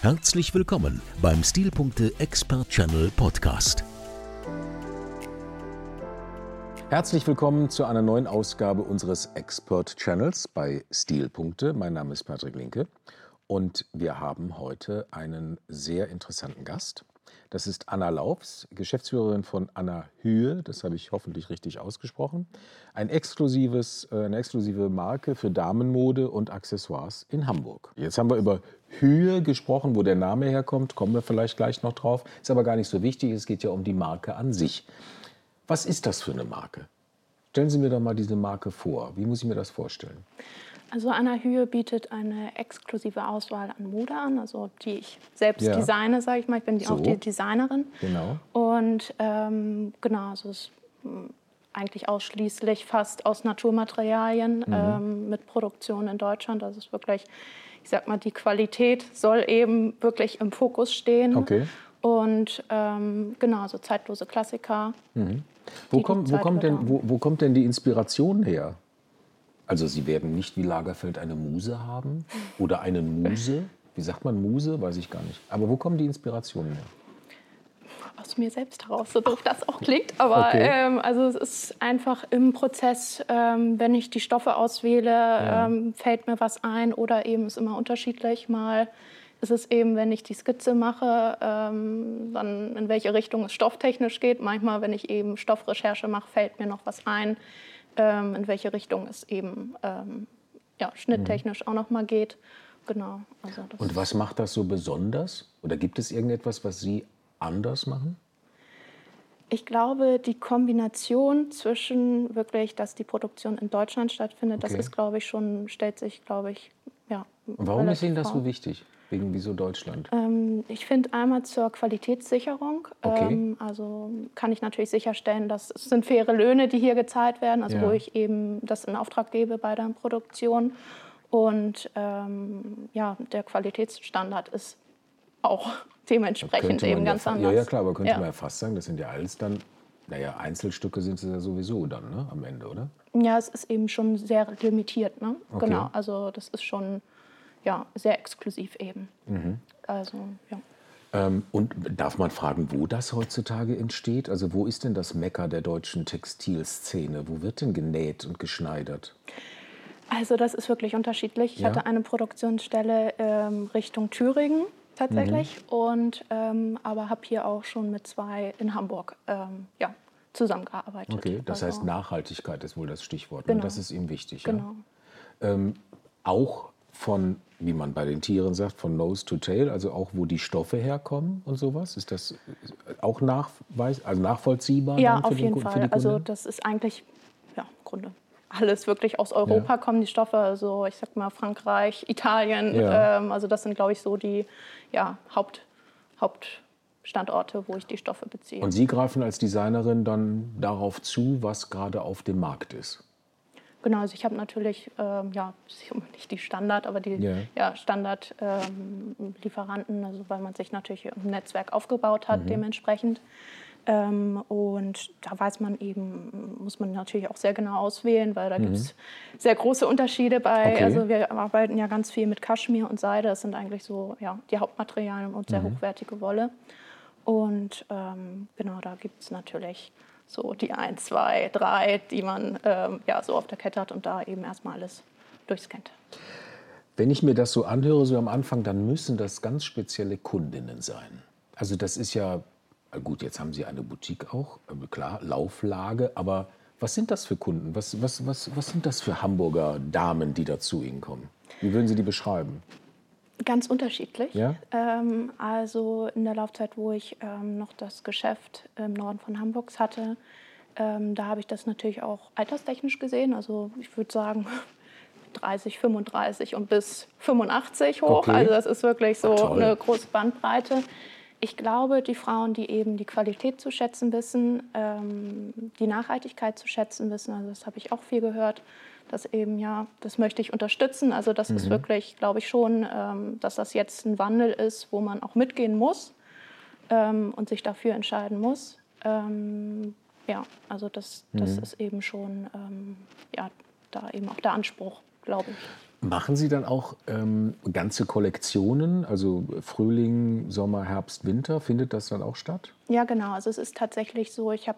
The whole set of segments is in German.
Herzlich willkommen beim Stilpunkte Expert Channel Podcast. Herzlich willkommen zu einer neuen Ausgabe unseres Expert Channels bei Stilpunkte. Mein Name ist Patrick Linke und wir haben heute einen sehr interessanten Gast. Das ist Anna Laufs, Geschäftsführerin von Anna Hühe, das habe ich hoffentlich richtig ausgesprochen. Eine exklusive Marke für Damenmode und Accessoires in Hamburg. Jetzt haben wir über Hühe gesprochen, wo der Name herkommt, kommen wir vielleicht gleich noch drauf. Ist aber gar nicht so wichtig, es geht ja um die Marke an sich. Was ist das für eine Marke? Stellen Sie mir doch mal diese Marke vor. Wie muss ich mir das vorstellen? Also Anna Hühe bietet eine exklusive Auswahl an Mode an, also die ich selbst designe, sage ich mal. Ich bin auch die Designerin. Genau. Und genau, also es ist eigentlich ausschließlich fast aus Naturmaterialien mit Produktion in Deutschland. Also es ist wirklich, ich sag mal, die Qualität soll eben wirklich im Fokus stehen. Okay. Und genau, so zeitlose Klassiker. Wo kommt denn die Inspiration her? Also Sie werden nicht wie Lagerfeld eine Muse haben oder eine Muse. Wie sagt man Muse? Weiß ich gar nicht. Aber wo kommen die Inspirationen her? Aus mir selbst heraus, so doof das auch klingt. Aber Okay. also es ist einfach im Prozess, wenn ich die Stoffe auswähle, fällt mir was ein oder eben ist immer unterschiedlich. Mal ist es eben, wenn ich die Skizze mache, dann in welche Richtung es stofftechnisch geht. Manchmal, wenn ich eben Stoffrecherche mache, fällt mir noch was ein, in welche Richtung es eben schnitttechnisch auch noch mal geht. Genau. Also das. Und was macht das so besonders? Oder gibt es irgendetwas, was Sie anders machen? Ich glaube, die Kombination zwischen wirklich, dass die Produktion in Deutschland stattfindet, das ist, glaube ich, stellt sich, glaube ich, ja. Und warum ist Ihnen das raus. so wichtig? Wieso Deutschland? Ich finde einmal zur Qualitätssicherung. Okay. Also kann ich natürlich sicherstellen, dass es sind faire Löhne, die hier gezahlt werden, also wo ich eben das in Auftrag gebe bei der Produktion. Und der Qualitätsstandard ist auch dementsprechend eben ganz anders. Ja, klar, aber könnte man ja fast sagen, das sind ja alles dann, Einzelstücke sind es ja sowieso dann, ne, am Ende, oder? Ja, es ist eben schon sehr limitiert, ne? Okay. Genau, also das ist schon sehr exklusiv eben. Also, ja. Und darf man fragen, wo das heutzutage entsteht? Also wo ist denn das Mekka der deutschen Textilszene? Wo wird denn genäht und geschneidert? Also das ist wirklich unterschiedlich. Ich hatte eine Produktionsstelle Richtung Thüringen tatsächlich, und aber habe hier auch schon mit 2 in Hamburg zusammengearbeitet. Okay, das heißt Nachhaltigkeit ist wohl das Stichwort. Genau. Ne? Das ist ihm wichtig. Genau. Ja? Auch von, wie man bei den Tieren sagt, von Nose to Tail, also auch wo die Stoffe herkommen und sowas? Ist das auch nachvollziehbar? Ja, dann für auf jeden für die Fall. Kunden? Also das ist eigentlich im Grunde alles wirklich aus Europa kommen die Stoffe. Also ich sag mal Frankreich, Italien. Ja. Also das sind, glaube ich, so die Hauptstandorte, wo ich die Stoffe beziehe. Und Sie greifen als Designerin dann darauf zu, was gerade auf dem Markt ist? Genau, also ich habe natürlich, nicht die Standard, aber die Standard-Lieferanten, also weil man sich natürlich ein Netzwerk aufgebaut hat dementsprechend. Und da muss man natürlich auch sehr genau auswählen, weil da gibt es sehr große Unterschiede bei, also wir arbeiten ja ganz viel mit Kaschmir und Seide, das sind eigentlich so die Hauptmaterialien und sehr hochwertige Wolle. Und da gibt es natürlich so die 1, 2, 3, die man so auf der Kette hat und da eben erstmal alles durchscannt. Wenn ich mir das so anhöre, so am Anfang, dann müssen das ganz spezielle Kundinnen sein. Also das ist ja, gut, jetzt haben Sie eine Boutique auch, klar, Lauflage, aber was sind das für Kunden? Was sind das für Hamburger Damen, die da zu Ihnen kommen? Wie würden Sie die beschreiben? Ganz unterschiedlich. Ja? Also in der Laufzeit, wo ich noch das Geschäft im Norden von Hamburgs hatte, da habe ich das natürlich auch alterstechnisch gesehen. Also ich würde sagen 30, 35 und bis 85 hoch. Okay. Also das ist wirklich so Toll. eine große Bandbreite. Ich glaube, die Frauen, die eben die Qualität zu schätzen wissen, die Nachhaltigkeit zu schätzen wissen, also das habe ich auch viel gehört, dass eben, das möchte ich unterstützen. Also das ist wirklich, glaube ich schon, dass das jetzt ein Wandel ist, wo man auch mitgehen muss und sich dafür entscheiden muss. Also das ist eben schon, da eben auch der Anspruch, glaube ich. Machen Sie dann auch ganze Kollektionen, also Frühling, Sommer, Herbst, Winter? Findet das dann auch statt? Ja, genau. Also es ist tatsächlich so, ich habe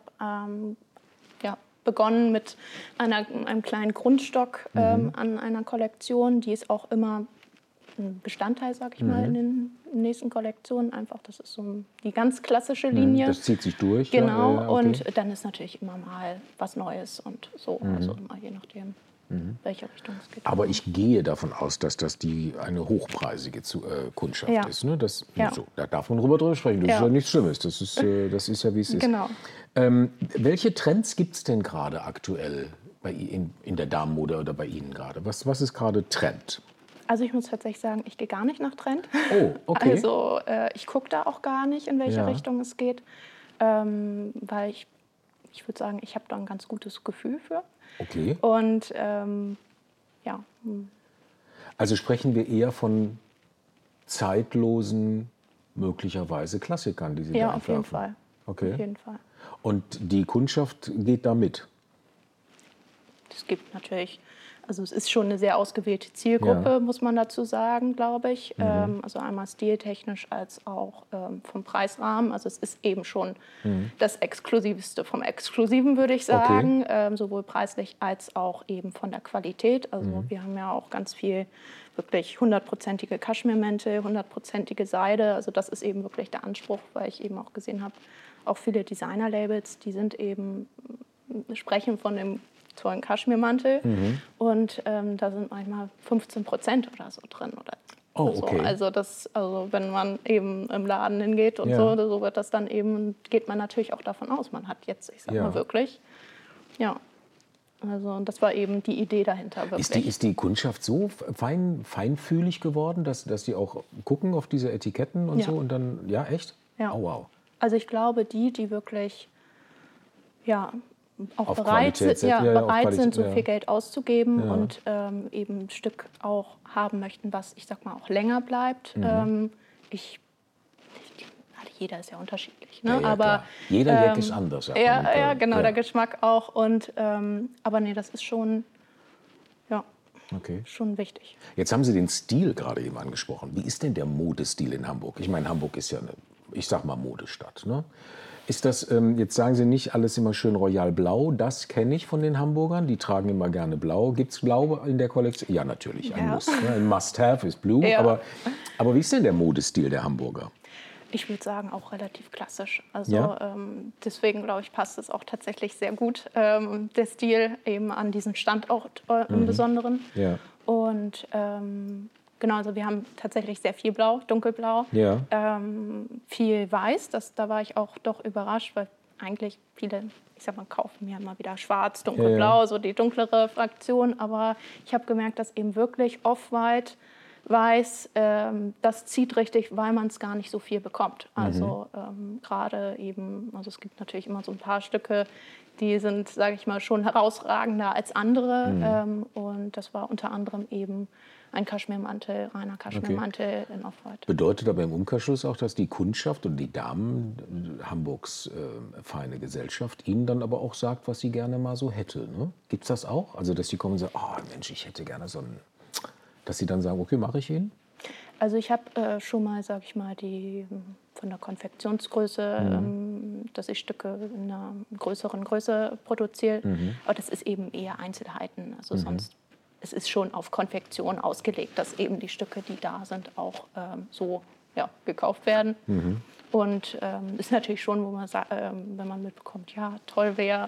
ja, begonnen mit einem kleinen Grundstock an einer Kollektion. Die ist auch immer ein Bestandteil, sag ich mal, in den nächsten Kollektionen. Einfach, das ist so die ganz klassische Linie. Das zieht sich durch. Genau, ja, okay. und dann ist natürlich immer mal was Neues und so. Also immer je nachdem, welche Richtung es geht. Aber ich gehe davon aus, dass das eine hochpreisige Kundschaft Ja. ist. Ne? Das, Ja. so, da darf man drüber sprechen. Das Ja. ist ja nichts Schlimmes. Das ist ja, wie es ist. Genau. Welche Trends gibt es denn gerade aktuell in der Damenmode oder bei Ihnen gerade? Was ist gerade Trend? Also ich muss tatsächlich sagen, ich gehe gar nicht nach Trend. Oh, okay. Also ich gucke da auch gar nicht, in welche Ja. Richtung es geht, weil ich würde sagen, ich habe da ein ganz gutes Gefühl für. Okay. Und ja, Also sprechen wir eher von zeitlosen, möglicherweise Klassikern, die Sie da ja, auf jeden entwerfen. Fall. Okay. Auf jeden Fall. Und die Kundschaft geht da mit? Es gibt natürlich, also es ist schon eine sehr ausgewählte Zielgruppe, Ja. muss man dazu sagen, glaube ich. Also einmal stiltechnisch als auch vom Preisrahmen. Also es ist eben schon das Exklusivste vom Exklusiven, würde ich sagen. Sowohl preislich als auch eben von der Qualität. Also wir haben ja auch ganz viel wirklich 100%ige Kaschmirmäntel, 100%ige Seide. Also das ist eben wirklich der Anspruch, weil ich eben auch gesehen habe, auch viele Designer-Labels, die sind eben, sprechen von dem tollen Kaschmirmantel und da sind manchmal 15% oder so drin. Oder Oh, so. okay. Also wenn man eben im Laden hingeht und Ja. so wird das dann eben, geht man natürlich auch davon aus, man hat jetzt, ich sag Ja. mal wirklich, ja. Also das war eben die Idee dahinter wirklich. Ist die Kundschaft so feinfühlig geworden, dass die auch gucken auf diese Etiketten und Ja. so und dann, ja, echt? Ja. Oh, wow. Also ich glaube, die wirklich, ja, auch Auf bereit, Qualität sind, ja, setzen, ja, auf bereit sind, Qualität, so ja. viel Geld auszugeben Ja. und eben ein Stück auch haben möchten, was, ich sag mal, auch länger bleibt. Jeder ist ja unterschiedlich, ne? Ja, ja, aber klar. Jeder Jack ist anders. sagt man. ja, genau, Ja. der Geschmack auch. Und aber nee, das ist schon, ja, Okay. schon wichtig. Jetzt haben Sie den Stil gerade eben angesprochen. Wie ist denn der Modestil in Hamburg? Ich meine, Hamburg ist ja eine, ich sag mal, Modestadt. Ne? Ist das, jetzt sagen Sie nicht alles immer schön royal blau, das kenne ich von den Hamburgern, die tragen immer gerne blau. Gibt es Blau in der Kollektion? Ja, natürlich, ein Ja. Muss. Ne? Ein Must-Have ist Blue. Ja. Aber wie ist denn der Modestil der Hamburger? Ich würde sagen, auch relativ klassisch. Also Ja? deswegen, glaube ich, passt es auch tatsächlich sehr gut, der Stil eben an diesen Standort im Besonderen. Ja. Und genau, also wir haben tatsächlich sehr viel Blau, dunkelblau, Ja. viel Weiß. Da war ich auch doch überrascht, weil eigentlich viele, ich sag mal, kaufen mir immer wieder schwarz, dunkelblau, so die dunklere Fraktion. Aber ich habe gemerkt, dass eben wirklich Off-White, Weiß, das zieht richtig, weil man es gar nicht so viel bekommt. Also gerade eben, also es gibt natürlich immer so ein paar Stücke, die sind, sage ich mal, schon herausragender als andere. Und das war unter anderem eben ein Kaschmirmantel, reiner Kaschmirmantel in Off-White. Bedeutet aber im Umkehrschluss auch, dass die Kundschaft und die Damen Hamburgs feine Gesellschaft Ihnen dann aber auch sagt, was sie gerne mal so hätte. Ne? Gibt es das auch? Also, dass die kommen und sagen, oh Mensch, ich hätte gerne so einen, dass sie dann sagen, okay, mache ich Ihnen? Also ich habe schon mal, sage ich mal, die von der Konfektionsgröße, dass ich Stücke in einer größeren Größe produziere. Aber das ist eben eher Einzelheiten. Also sonst, es ist schon auf Konfektion ausgelegt, dass eben die Stücke, die da sind, auch so gekauft werden. Und ist natürlich schon, wo man sagt, wenn man mitbekommt, ja, toll wäre,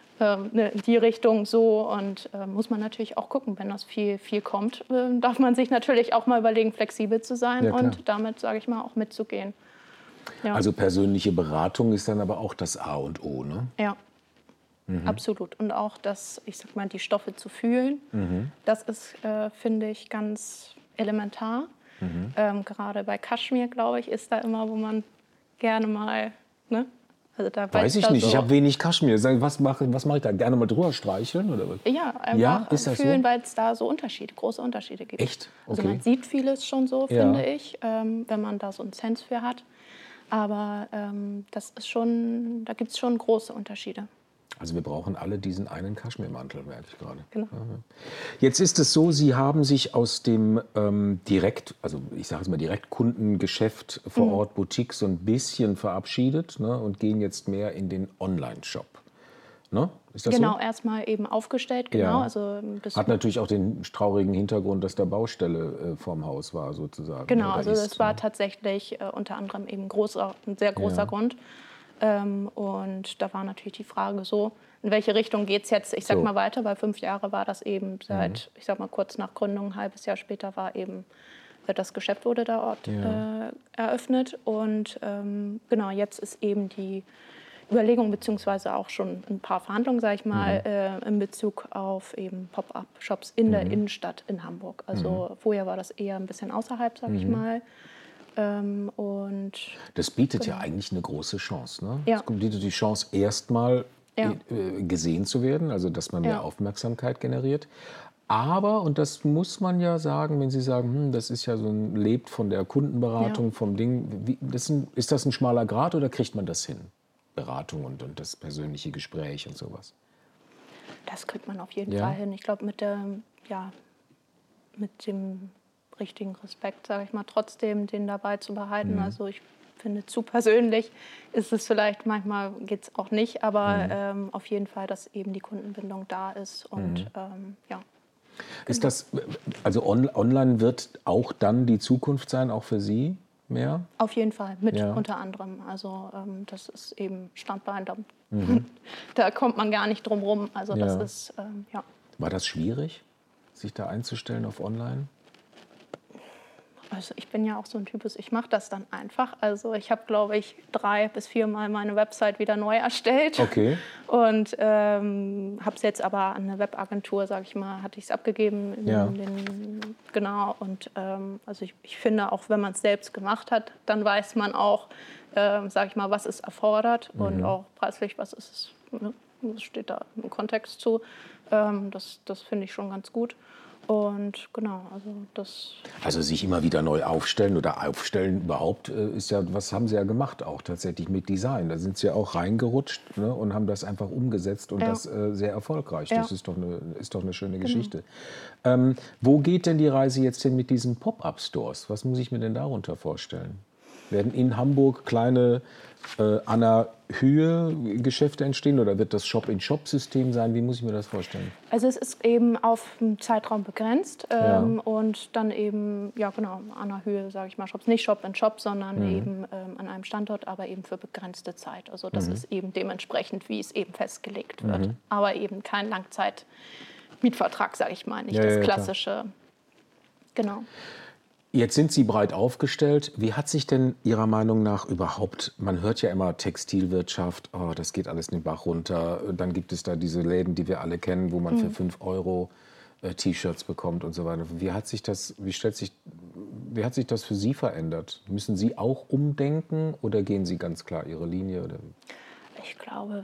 in die Richtung so, und muss man natürlich auch gucken, wenn das viel kommt, darf man sich natürlich auch mal überlegen, flexibel zu sein Ja, klar. und damit, sage ich mal, auch mitzugehen. Ja. Also persönliche Beratung ist dann aber auch das A und O, ne? Ja, absolut. Und auch das, ich sag mal, die Stoffe zu fühlen, das ist, finde ich, ganz elementar. Gerade bei Kaschmir, glaube ich, ist da immer, wo man gerne mal, ne? Also da Weiß ich da nicht, so, ich habe wenig Kaschmir. Was mache ich da? Gerne mal drüber streicheln? Oder was? ja, einfach Ja, ist das fühlen, so? weil es da so große Unterschiede gibt. Echt? Also Okay. man sieht vieles schon so, Ja. finde ich, wenn man da so einen Sense für hat. Aber das ist schon, da gibt es schon große Unterschiede. Also wir brauchen alle diesen einen Kaschmirmantel, merke ich gerade. Genau. Jetzt ist es so, Sie haben sich aus dem Direktkundengeschäft vor Ort, Boutique, so ein bisschen verabschiedet, ne, und gehen jetzt mehr in den Online-Shop. Ne? Ist das Genau, so? erstmal eben aufgestellt, genau. Ja. Also Hat natürlich auch den traurigen Hintergrund, dass da Baustelle vorm Haus war, sozusagen. genau, Oder also ist, das war ne? tatsächlich unter anderem eben ein sehr großer Ja. Grund. Und da war natürlich die Frage so, in welche Richtung geht es jetzt, ich sag So. mal weiter, weil 5 Jahre war das eben seit, ich sag mal kurz nach Gründung, ein halbes Jahr später war eben das Geschäft wurde da eröffnet. Und genau, jetzt ist eben die Überlegung, beziehungsweise auch schon ein paar Verhandlungen, sage ich mal, in Bezug auf eben Pop-up-Shops in der Innenstadt in Hamburg. Also vorher war das eher ein bisschen außerhalb, sage ich mal. Und Das bietet ja eigentlich eine große Chance. Ne? Ja. Es bietet die Chance, erstmal Ja. gesehen zu werden, also dass man mehr Ja. Aufmerksamkeit generiert. Aber, und das muss man ja sagen, wenn Sie sagen, das ist ja so lebt von der Kundenberatung, Ja. vom Ding, ist das ein schmaler Grat oder kriegt man das hin? Beratung und das persönliche Gespräch und sowas. das kriegt man auf jeden Ja. Fall hin. Ich glaube, mit dem richtigen Respekt, sage ich mal, trotzdem den dabei zu behalten. Also ich finde, zu persönlich ist es vielleicht, manchmal geht es auch nicht, aber auf jeden Fall, dass eben die Kundenbindung da ist. Und ja. Ist das, also online wird auch dann die Zukunft sein, auch für Sie mehr? Auf jeden Fall, mit Ja. unter anderem. Also das ist eben Standbein, da kommt man gar nicht drum rum. Also das Ja. ist, ja. War das schwierig, sich da einzustellen auf online? Also ich bin ja auch so ein Typus, ich mache das dann einfach. Also ich habe, glaube ich, 3 bis 4 Mal meine Website wieder neu erstellt. Okay. Und habe es jetzt aber an eine Webagentur, sage ich mal, hatte ich es abgegeben. Ja. Genau. Und also ich finde, auch wenn man es selbst gemacht hat, dann weiß man auch, sage ich mal, was es erfordert und auch preislich, was ist es, ne? Was steht da im Kontext zu. Das finde ich schon ganz gut. Und genau, also das... Also sich immer wieder neu aufstellen oder aufstellen überhaupt ist ja, was haben Sie ja gemacht auch tatsächlich mit Design. Da sind Sie ja auch reingerutscht, ne, und haben das einfach umgesetzt und Ja. das sehr erfolgreich. Ja. Das ist doch eine schöne Geschichte. Wo geht denn die Reise jetzt hin mit diesen Pop-up-Stores? Was muss ich mir denn darunter vorstellen? Werden in Hamburg kleine an der Höhe Geschäfte entstehen oder wird das Shop-in-Shop-System sein? Wie muss ich mir das vorstellen? Also es ist eben auf einen Zeitraum begrenzt Ja. und dann eben, ja genau, an der Höhe, sage ich mal, Shops. Nicht Shop-in-Shop, sondern eben an einem Standort, aber eben für begrenzte Zeit. Also das ist eben dementsprechend, wie es eben festgelegt wird. Aber eben kein Langzeit-Mietvertrag, sage ich mal, nicht Ja, das ja, klar. klassische. Genau. Jetzt sind Sie breit aufgestellt. Wie hat sich denn Ihrer Meinung nach überhaupt, man hört ja immer Textilwirtschaft, oh, das geht alles den Bach runter. Dann gibt es da diese Läden, die wir alle kennen, wo man für 5 € T-Shirts bekommt und so weiter. Wie hat sich das für Sie verändert? Müssen Sie auch umdenken oder gehen Sie ganz klar Ihre Linie? Oder? Ich glaube,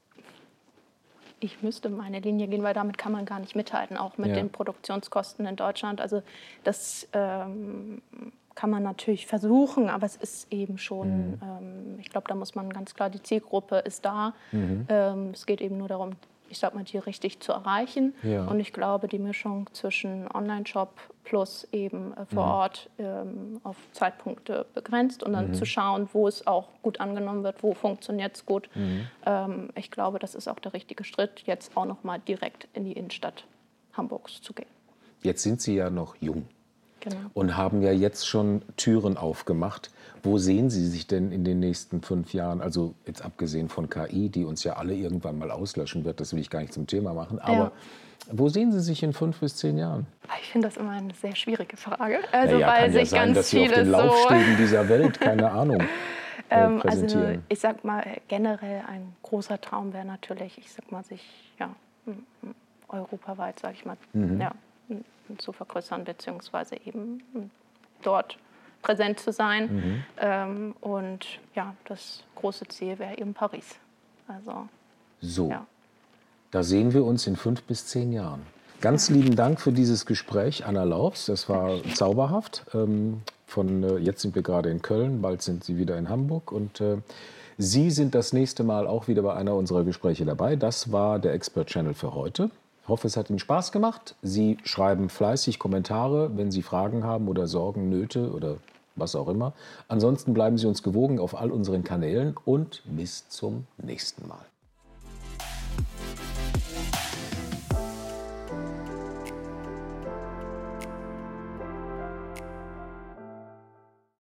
ich müsste meine Linie gehen, weil damit kann man gar nicht mithalten, auch mit Ja. den Produktionskosten in Deutschland. Also das kann man natürlich versuchen, aber es ist eben schon, ich glaube, da muss man ganz klar, die Zielgruppe ist da. Es geht eben nur darum, ich sag mal, die richtig zu erreichen. Ja. Und ich glaube, die Mischung zwischen Online-Shop plus eben vor Ort auf Zeitpunkte begrenzt und dann zu schauen, wo es auch gut angenommen wird, wo funktioniert es gut. Ich glaube, das ist auch der richtige Schritt, jetzt auch noch mal direkt in die Innenstadt Hamburgs zu gehen. Jetzt sind Sie ja noch jung. Genau. Und haben ja jetzt schon Türen aufgemacht. Wo sehen Sie sich denn in den nächsten 5 Jahren? Also jetzt abgesehen von KI, die uns ja alle irgendwann mal auslöschen wird, das will ich gar nicht zum Thema machen. Aber wo sehen Sie sich in 5 bis 10 Jahren? Ich finde das immer eine sehr schwierige Frage. Also Naja, weil kann ja sich sein, ganz dass Sie auf viele den Laufstegen dieser Welt, keine Ahnung, also präsentieren. ich sag mal, generell ein großer Traum wäre natürlich, ich sag mal, sich europaweit, sag ich mal, zu vergrößern, beziehungsweise eben dort präsent zu sein. Und ja, das große Ziel wäre eben Paris. Also, So, ja. da sehen wir uns in 5 bis 10 Jahren. Ganz lieben Dank für dieses Gespräch, Anna Laubs. Das war zauberhaft. Jetzt sind wir gerade in Köln, bald sind Sie wieder in Hamburg. Und Sie sind das nächste Mal auch wieder bei einer unserer Gespräche dabei. Das war der Expert Channel für heute. Ich hoffe, es hat Ihnen Spaß gemacht. Sie schreiben fleißig Kommentare, wenn Sie Fragen haben oder Sorgen, Nöte oder was auch immer. Ansonsten bleiben Sie uns gewogen auf all unseren Kanälen und bis zum nächsten Mal.